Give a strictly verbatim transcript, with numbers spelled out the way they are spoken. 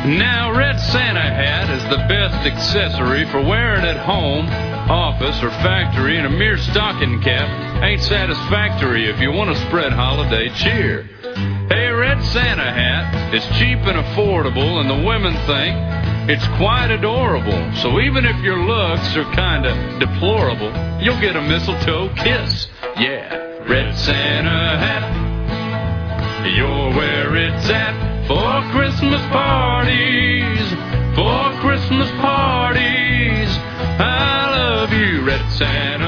Now, Red Santa hat is the best accessory for wearing at home, office, or factory, and a mere stocking cap ain't satisfactory if you want to spread holiday cheer. Hey, Red Santa hat is cheap and affordable, and the women think it's quite adorable. So even if your looks are kinda deplorable, you'll get a mistletoe kiss. Yeah, Red Santa hat, you're where it's at. For Christmas parties, for Christmas parties, I love you, Red Santa.